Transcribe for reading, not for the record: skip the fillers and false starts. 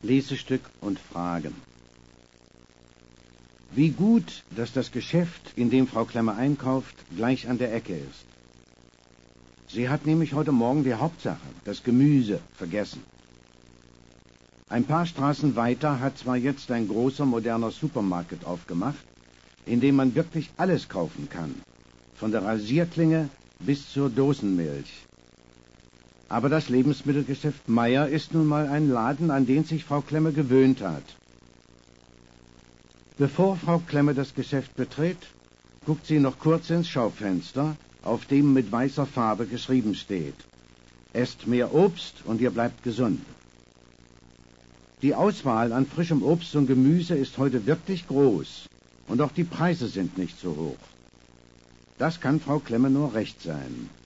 Lesestück und Fragen. Wie gut, dass das Geschäft, in dem Frau Klemme einkauft, gleich an der Ecke ist. Sie hat nämlich heute Morgen die Hauptsache, das Gemüse, vergessen. Ein paar Straßen weiter hat zwar jetzt ein großer, moderner Supermarkt aufgemacht, in dem man wirklich alles kaufen kann, von der Rasierklinge bis zur Dosenmilch. Aber das Lebensmittelgeschäft Meier ist nun mal ein Laden, an den sich Frau Klemme gewöhnt hat. Bevor Frau Klemme das Geschäft betritt, guckt sie noch kurz ins Schaufenster, auf dem mit weißer Farbe geschrieben steht: Esst mehr Obst und ihr bleibt gesund. Die Auswahl an frischem Obst und Gemüse ist heute wirklich groß und auch die Preise sind nicht so hoch. Das kann Frau Klemme nur recht sein.